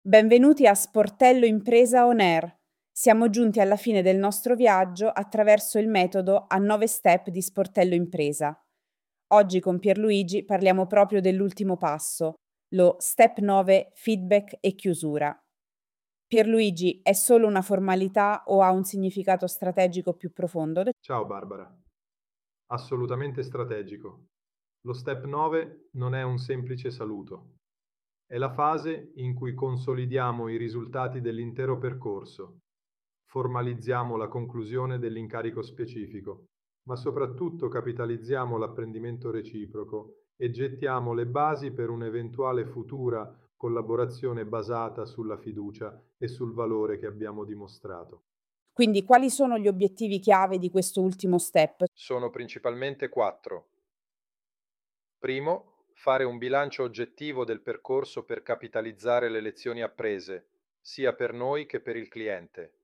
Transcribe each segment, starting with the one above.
Benvenuti a Sportello Impresa On Air. Siamo giunti alla fine del nostro viaggio attraverso il metodo a 9 step di Sportello Impresa. Oggi con Pierluigi parliamo proprio dell'ultimo passo, lo step 9 feedback e chiusura. Pierluigi, è solo una formalità o ha un significato strategico più profondo? Ciao Barbara, assolutamente strategico. Lo step 9 non è un semplice saluto, è la fase in cui consolidiamo i risultati dell'intero percorso, formalizziamo la conclusione dell'incarico specifico, ma soprattutto capitalizziamo l'apprendimento reciproco e gettiamo le basi per un'eventuale futura collaborazione basata sulla fiducia e sul valore che abbiamo dimostrato. Quindi quali sono gli obiettivi chiave di questo ultimo step? Sono principalmente quattro. Primo, fare un bilancio oggettivo del percorso per capitalizzare le lezioni apprese, sia per noi che per il cliente.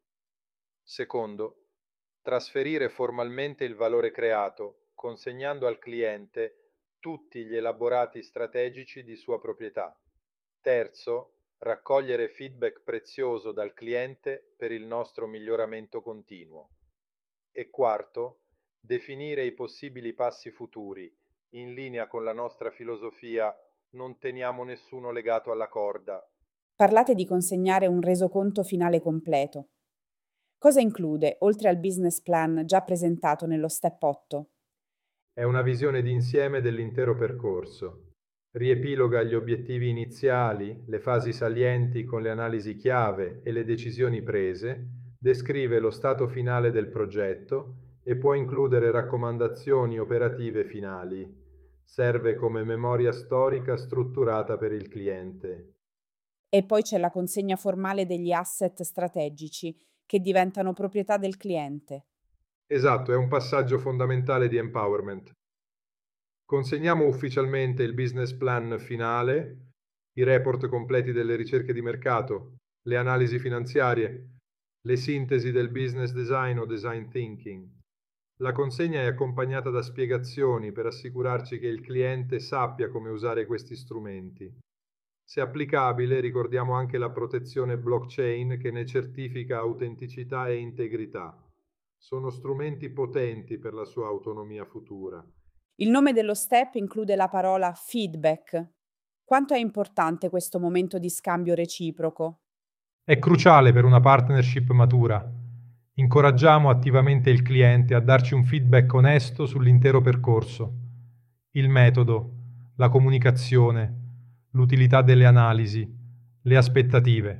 Secondo, trasferire formalmente il valore creato, consegnando al cliente tutti gli elaborati strategici di sua proprietà. Terzo, raccogliere feedback prezioso dal cliente per il nostro miglioramento continuo. E quarto, definire i possibili passi futuri, in linea con la nostra filosofia non teniamo nessuno legato alla corda. Parlate di consegnare un resoconto finale completo. Cosa include, oltre al business plan già presentato nello step 8? È una visione d'insieme dell'intero percorso. Riepiloga gli obiettivi iniziali, le fasi salienti con le analisi chiave e le decisioni prese, descrive lo stato finale del progetto e può includere raccomandazioni operative finali. Serve come memoria storica strutturata per il cliente. E poi c'è la consegna formale degli asset strategici che diventano proprietà del cliente. Esatto, è un passaggio fondamentale di empowerment. Consegniamo ufficialmente il business plan finale, i report completi delle ricerche di mercato, le analisi finanziarie, le sintesi del business design o design thinking. La consegna è accompagnata da spiegazioni per assicurarci che il cliente sappia come usare questi strumenti. Se applicabile, ricordiamo anche la protezione blockchain che ne certifica autenticità e integrità. Sono strumenti potenti per la sua autonomia futura. Il nome dello step include la parola feedback. Quanto è importante questo momento di scambio reciproco? È cruciale per una partnership matura. Incoraggiamo attivamente il cliente a darci un feedback onesto sull'intero percorso, il metodo, la comunicazione, l'utilità delle analisi, le aspettative.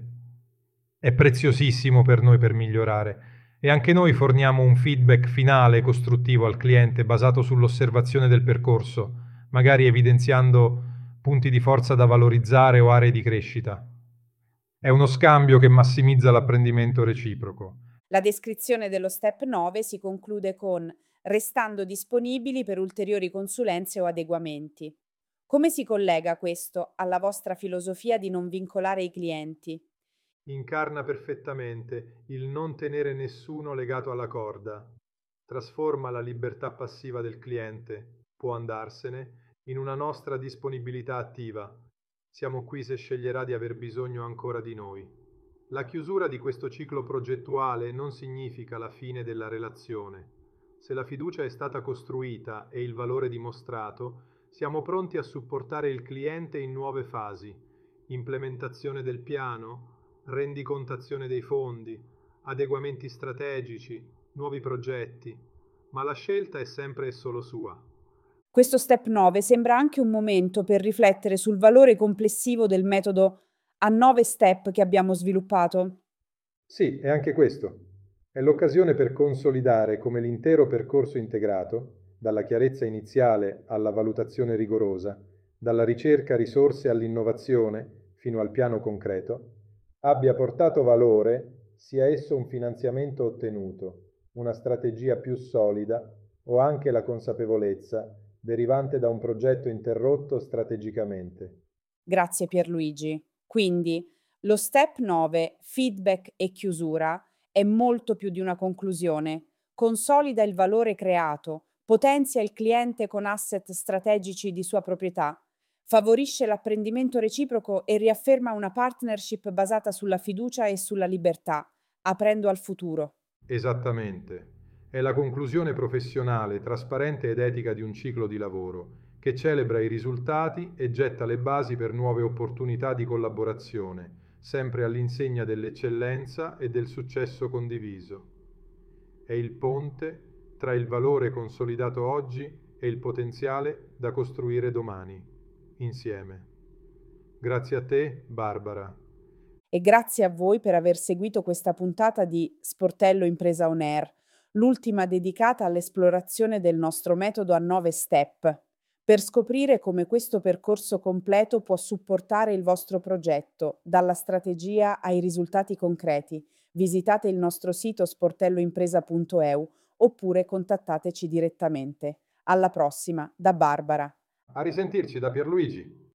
È preziosissimo per noi per migliorare e anche noi forniamo un feedback finale costruttivo al cliente basato sull'osservazione del percorso, magari evidenziando punti di forza da valorizzare o aree di crescita. È uno scambio che massimizza l'apprendimento reciproco. La descrizione dello step 9 si conclude con restando disponibili per ulteriori consulenze o adeguamenti. Come si collega questo alla vostra filosofia di non vincolare i clienti? Incarna perfettamente il non tenere nessuno legato alla corda. Trasforma la libertà passiva del cliente, può andarsene, in una nostra disponibilità attiva. Siamo qui se sceglierà di aver bisogno ancora di noi. La chiusura di questo ciclo progettuale non significa la fine della relazione. Se la fiducia è stata costruita e il valore dimostrato, siamo pronti a supportare il cliente in nuove fasi: implementazione del piano, rendicontazione dei fondi, adeguamenti strategici, nuovi progetti, ma la scelta è sempre e solo sua. Questo step 9 sembra anche un momento per riflettere sul valore complessivo del metodo a 9 step che abbiamo sviluppato. Sì, è anche questo. È l'occasione per consolidare come l'intero percorso integrato, dalla chiarezza iniziale alla valutazione rigorosa, dalla ricerca risorse all'innovazione fino al piano concreto, abbia portato valore, sia esso un finanziamento ottenuto, una strategia più solida o anche la consapevolezza derivante da un progetto interrotto strategicamente. Grazie Pierluigi. Quindi lo step 9, feedback e chiusura, è molto più di una conclusione. Consolida il valore creato, potenzia il cliente con asset strategici di sua proprietà, Favorisce l'apprendimento reciproco e riafferma una partnership basata sulla fiducia e sulla libertà, aprendo al futuro. Esattamente. È la conclusione professionale, trasparente ed etica di un ciclo di lavoro, che celebra i risultati e getta le basi per nuove opportunità di collaborazione, sempre all'insegna dell'eccellenza e del successo condiviso. È il ponte tra il valore consolidato oggi e il potenziale da costruire domani, insieme. Grazie a te, Barbara. E grazie a voi per aver seguito questa puntata di Sportello Impresa On Air, l'ultima dedicata all'esplorazione del nostro metodo a 9 step, per scoprire come questo percorso completo può supportare il vostro progetto, dalla strategia ai risultati concreti. Visitate il nostro sito sportelloimpresa.eu oppure contattateci direttamente. Alla prossima, da Barbara. A risentirci da Pierluigi.